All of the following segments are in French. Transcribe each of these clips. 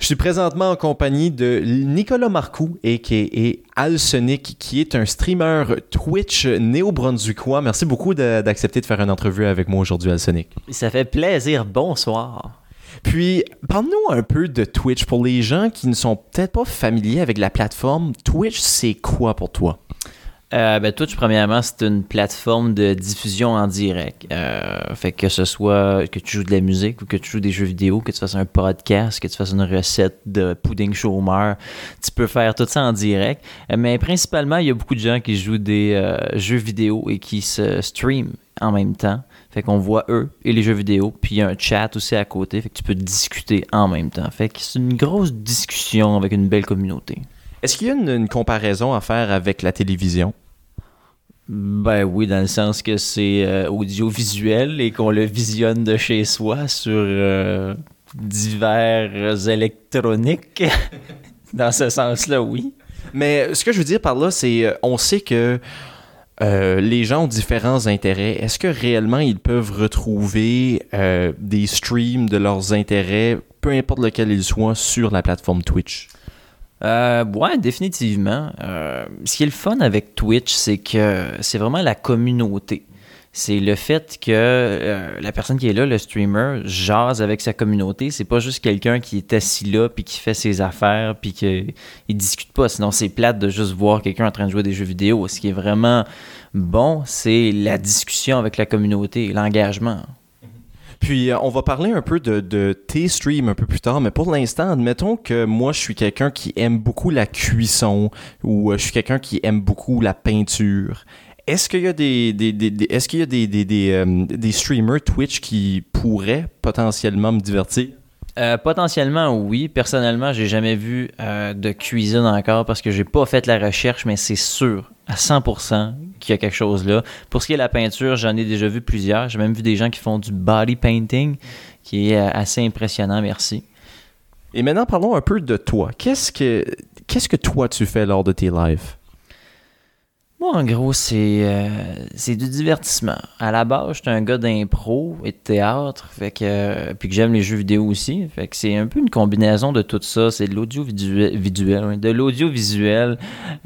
Je suis présentement en compagnie de Nicolas Marcoux, a.k.a. Alsonic, qui est un streamer Twitch néo-brunswickois. Merci beaucoup d'accepter de faire une entrevue avec moi aujourd'hui, Alsonic. Ça fait plaisir. Bonsoir. Puis, parle-nous un peu de Twitch. Pour les gens qui ne sont peut-être pas familiers avec la plateforme, Twitch, c'est quoi pour toi? Twitch, premièrement, c'est une plateforme de diffusion en direct. Fait que ce soit que tu joues de la musique ou que tu joues des jeux vidéo, que tu fasses un podcast, que tu fasses une recette de pudding chômeur, tu peux faire tout ça en direct. Mais principalement, il y a beaucoup de gens qui jouent des jeux vidéo et qui se streament en même temps. Fait qu'on voit eux et les jeux vidéo, puis il y a un chat aussi à côté, fait que tu peux discuter en même temps. Fait que c'est une grosse discussion avec une belle communauté. Est-ce qu'il y a une comparaison à faire avec la télévision? Ben oui, dans le sens que c'est audiovisuel et qu'on le visionne de chez soi sur divers électroniques. Dans ce sens-là, oui. Mais ce que je veux dire par là, c'est on sait que les gens ont différents intérêts. Est-ce que réellement ils peuvent retrouver des streams de leurs intérêts, peu importe lequel ils soient, sur la plateforme Twitch? Ouais, définitivement. Ce qui est le fun avec Twitch, c'est que c'est vraiment la communauté. C'est le fait que la personne qui est là, le streamer, jase avec sa communauté. C'est pas juste quelqu'un qui est assis là puis qui fait ses affaires puis qu'il discute pas. Sinon, c'est plate de juste voir quelqu'un en train de jouer des jeux vidéo. Ce qui est vraiment bon, c'est la discussion avec la communauté, l'engagement. Puis, on va parler un peu de tes streams un peu plus tard, mais pour l'instant, admettons que moi, je suis quelqu'un qui aime beaucoup la cuisson ou je suis quelqu'un qui aime beaucoup la peinture. Est-ce qu'il y a des streamers Twitch qui pourraient potentiellement me divertir? Potentiellement, oui. Personnellement, j'ai jamais vu de cuisine encore parce que j'ai pas fait la recherche, mais c'est sûr, à 100%, qu'il y a quelque chose là. Pour ce qui est de la peinture, j'en ai déjà vu plusieurs. J'ai même vu des gens qui font du body painting, qui est assez impressionnant, merci. Et maintenant, parlons un peu de toi. Qu'est-ce que toi, tu fais lors de tes lives? Moi, en gros, c'est du divertissement. À la base, j'étais un gars d'impro et de théâtre, puis que j'aime les jeux vidéo aussi. Fait que c'est un peu une combinaison de tout ça. C'est de l'audiovisuel, de l'audiovisuel.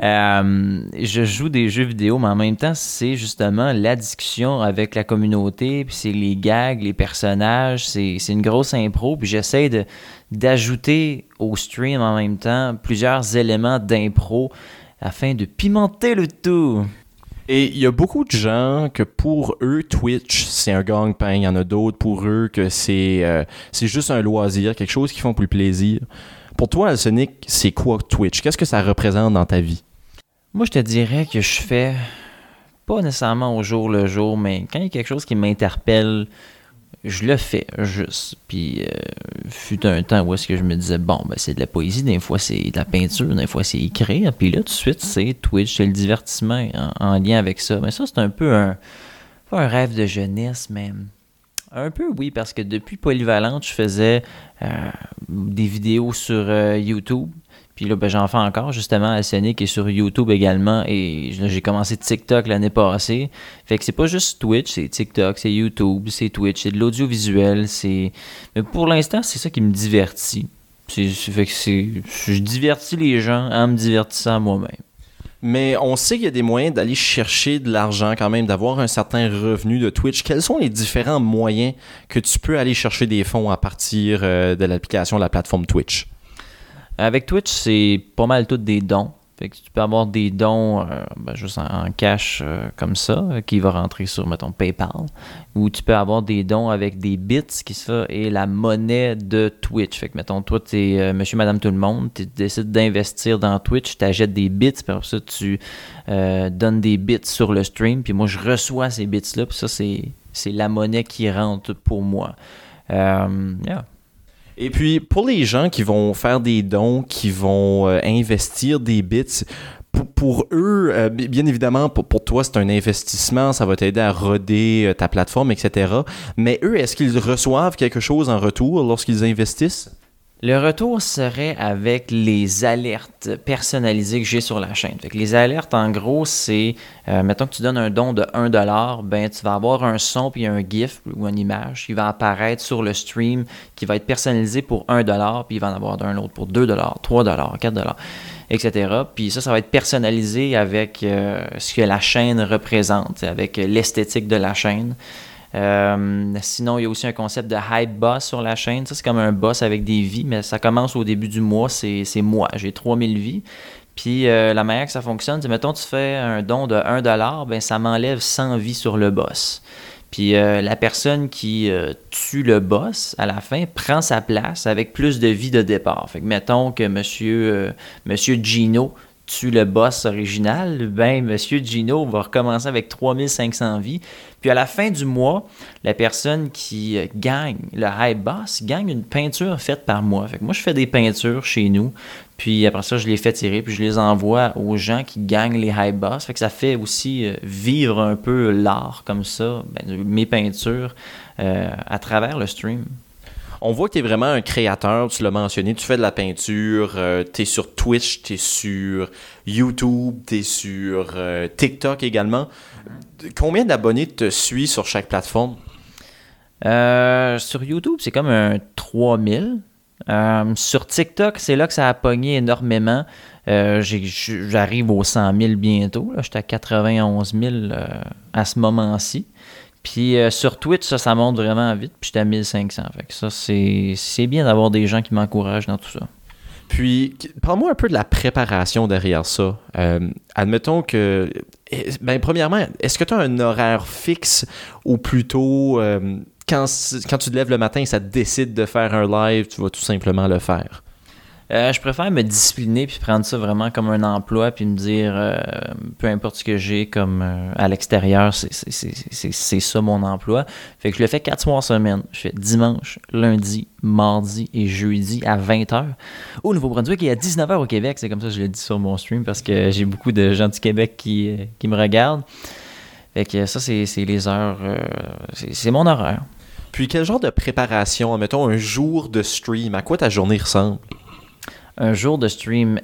Je joue des jeux vidéo, mais en même temps, c'est justement la discussion avec la communauté, puis c'est les gags, les personnages. C'est une grosse impro, puis j'essaie d'ajouter au stream en même temps plusieurs éléments d'impro afin de pimenter le tout. Et il y a beaucoup de gens que pour eux, Twitch, c'est un gagne-pain. Il y en a d'autres pour eux que c'est juste un loisir, quelque chose qui font plus plaisir. Pour toi, Alsonic, c'est quoi Twitch? Qu'est-ce que ça représente dans ta vie? Moi, je te dirais que je fais pas nécessairement au jour le jour, mais quand il y a quelque chose qui m'interpelle, je le fais juste. Puis, fut un temps où est-ce que je me disais, bon, ben c'est de la poésie, des fois c'est de la peinture, des fois c'est écrire. Puis là, tout de suite, c'est Twitch, c'est le divertissement en lien avec ça. Mais ça, c'est un peu pas un rêve de jeunesse, mais un peu oui, parce que depuis Polyvalente, je faisais des vidéos sur YouTube. Puis là, ben, j'en fais encore, justement, Alsonic est sur YouTube également. Et là, j'ai commencé TikTok l'année passée. Fait que c'est pas juste Twitch, c'est TikTok, c'est YouTube, c'est Twitch, c'est de l'audiovisuel. Mais pour l'instant, c'est ça qui me divertit. Je divertis les gens en me divertissant moi-même. Mais on sait qu'il y a des moyens d'aller chercher de l'argent quand même, d'avoir un certain revenu de Twitch. Quels sont les différents moyens que tu peux aller chercher des fonds à partir de l'application de la plateforme Twitch? Avec Twitch, c'est pas mal tout des dons. Fait que tu peux avoir des dons juste en cash comme ça, qui va rentrer sur, mettons, PayPal. Ou tu peux avoir des dons avec des bits, qui ça est la monnaie de Twitch. Fait que, mettons, toi, t'es monsieur, madame, tout le monde, tu décides d'investir dans Twitch, tu achètes des bits, puis après ça, tu donnes des bits sur le stream, puis moi, je reçois ces bits-là, puis ça, c'est la monnaie qui rentre pour moi. Yeah. Et puis, pour les gens qui vont faire des dons, qui vont investir des bits, pour eux, bien évidemment, pour toi, c'est un investissement, ça va t'aider à roder ta plateforme, etc. Mais eux, est-ce qu'ils reçoivent quelque chose en retour lorsqu'ils investissent? Le retour serait avec les alertes personnalisées que j'ai sur la chaîne. Fait que les alertes, en gros, c'est, mettons que tu donnes un don de 1$, ben tu vas avoir un son puis un GIF ou une image qui va apparaître sur le stream, qui va être personnalisé pour 1$, puis il va en avoir un autre pour 2$, 3$, 4$, etc. Puis ça va être personnalisé avec ce que la chaîne représente, avec l'esthétique de la chaîne. Sinon, il y a aussi un concept de hype boss sur la chaîne. Ça, c'est comme un boss avec des vies, mais ça commence au début du mois, c'est moi. J'ai 3000 vies. Puis la manière que ça fonctionne, c'est mettons tu fais un don de 1$, ben ça m'enlève 100 vies sur le boss. Puis la personne qui tue le boss à la fin prend sa place avec plus de vies de départ. Fait que mettons que monsieur Gino tue le boss original, ben Monsieur Gino va recommencer avec 3500 vies. Puis à la fin du mois, la personne qui gagne le hype boss gagne une peinture faite par moi. Fait que moi, je fais des peintures chez nous. Puis après ça, je les fais tirer puis je les envoie aux gens qui gagnent les hype boss. Fait que ça fait aussi vivre un peu l'art comme ça, mes peintures, à travers le stream. On voit que tu es vraiment un créateur, tu l'as mentionné, tu fais de la peinture, tu es sur Twitch, tu es sur YouTube, tu es sur TikTok également. Combien d'abonnés te suivent sur chaque plateforme? Sur YouTube, c'est comme un 3000. Sur TikTok, c'est là que ça a pogné énormément. J'arrive aux 100 000 bientôt. J'étais à 91 000 à ce moment-ci. Puis sur Twitch, ça monte vraiment vite. Puis j'étais à 1500. Fait que ça, c'est bien d'avoir des gens qui m'encouragent dans tout ça. Puis, parle-moi un peu de la préparation derrière ça. Admettons que... premièrement, est-ce que tu as un horaire fixe ou plutôt quand tu te lèves le matin et ça te décide de faire un live, tu vas tout simplement le faire? Je préfère me discipliner puis prendre ça vraiment comme un emploi puis me dire peu importe ce que j'ai comme à l'extérieur, c'est ça mon emploi. Fait que je le fais 4 soirs semaine. Je fais dimanche, lundi, mardi et jeudi à 20h au Nouveau-Brunswick et à 19h au Québec. C'est comme ça que je le dis sur mon stream parce que j'ai beaucoup de gens du Québec qui me regardent. Fait que ça, c'est les heures, c'est mon horaire. Puis quel genre de préparation, admettons un jour de stream, à quoi ta journée ressemble? Un jour de stream,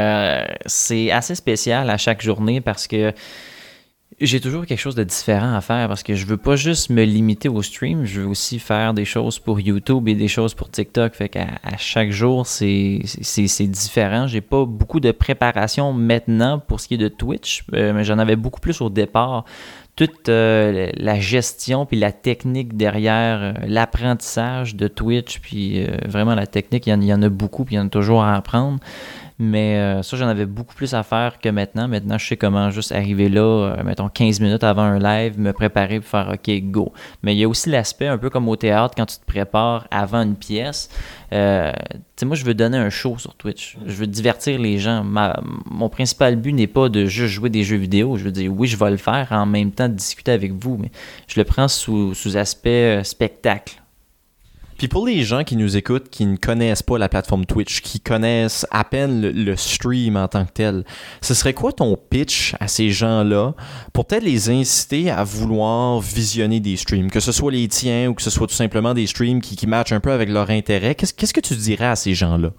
c'est assez spécial à chaque journée parce que j'ai toujours quelque chose de différent à faire parce que je veux pas juste me limiter au stream, je veux aussi faire des choses pour YouTube et des choses pour TikTok. Fait qu'à chaque jour, c'est différent. J'ai pas beaucoup de préparation maintenant pour ce qui est de Twitch, mais j'en avais beaucoup plus au départ. Toute la gestion puis la technique derrière l'apprentissage de Twitch, puis vraiment la technique, il y en a beaucoup, puis il y en a toujours à apprendre. Mais ça, j'en avais beaucoup plus à faire que maintenant. Maintenant, je sais comment juste arriver là, mettons 15 minutes avant un live, me préparer pour faire OK, go. Mais il y a aussi l'aspect un peu comme au théâtre, quand tu te prépares avant une pièce. Tu sais, moi, je veux donner un show sur Twitch. Je veux divertir les gens. Mon principal but n'est pas de juste jouer des jeux vidéo. Je veux dire, oui, je vais le faire en même temps de discuter avec vous, mais je le prends sous aspect spectacle. Puis pour les gens qui nous écoutent, qui ne connaissent pas la plateforme Twitch, qui connaissent à peine le stream en tant que tel, ce serait quoi ton pitch à ces gens-là pour peut-être les inciter à vouloir visionner des streams, que ce soit les tiens ou que ce soit tout simplement des streams qui matchent un peu avec leur intérêt? Qu'est-ce que tu dirais à ces gens-là?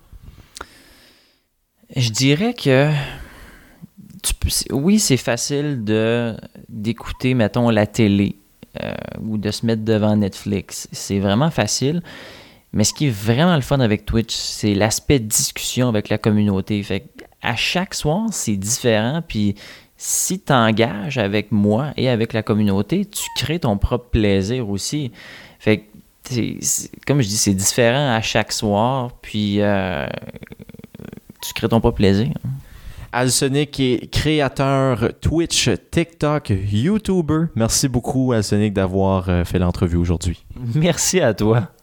Je dirais que oui, c'est facile d'écouter, mettons, la télé. Ou de se mettre devant Netflix. C'est vraiment facile. Mais ce qui est vraiment le fun avec Twitch, c'est l'aspect discussion avec la communauté. Fait à chaque soir, c'est différent. Puis si tu t'engages avec moi et avec la communauté, tu crées ton propre plaisir aussi. Fait que, comme je dis, c'est différent à chaque soir. Puis tu crées ton propre plaisir. Alsonic est créateur Twitch, TikTok, YouTuber. Merci beaucoup, Alsonic, d'avoir fait l'entrevue aujourd'hui. Merci à toi.